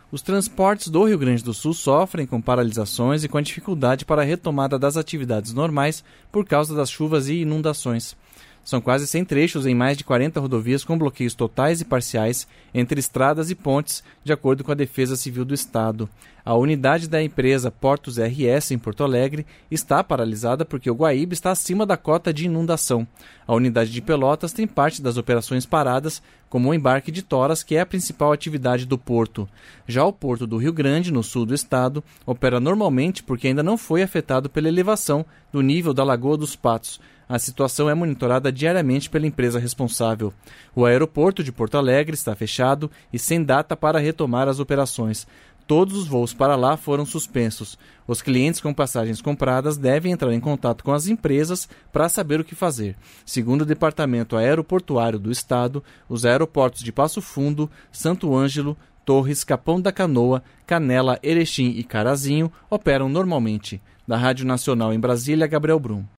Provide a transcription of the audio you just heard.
Os transportes do Rio Grande do Sul sofrem com paralisações e com a dificuldade para a retomada das atividades normais por causa das chuvas e inundações. São quase 100 trechos em mais de 40 rodovias com bloqueios totais e parciais entre estradas e pontes, de acordo com a Defesa Civil do Estado. A unidade da empresa Portos RS em Porto Alegre está paralisada porque o Guaíba está acima da cota de inundação. A unidade de Pelotas tem parte das operações paradas, como o embarque de toras, que é a principal atividade do porto. Já o Porto do Rio Grande, no sul do estado, opera normalmente porque ainda não foi afetado pela elevação do nível da Lagoa dos Patos. A situação é monitorada diariamente pela empresa responsável. O aeroporto de Porto Alegre está fechado e sem data para retomar as operações. Todos os voos para lá foram suspensos. Os clientes com passagens compradas devem entrar em contato com as empresas para saber o que fazer. Segundo o Departamento Aeroportuário do Estado, os aeroportos de Passo Fundo, Santo Ângelo, Torres, Capão da Canoa, Canela, Erechim e Carazinho operam normalmente. Da Rádio Nacional em Brasília, Gabriel Brum.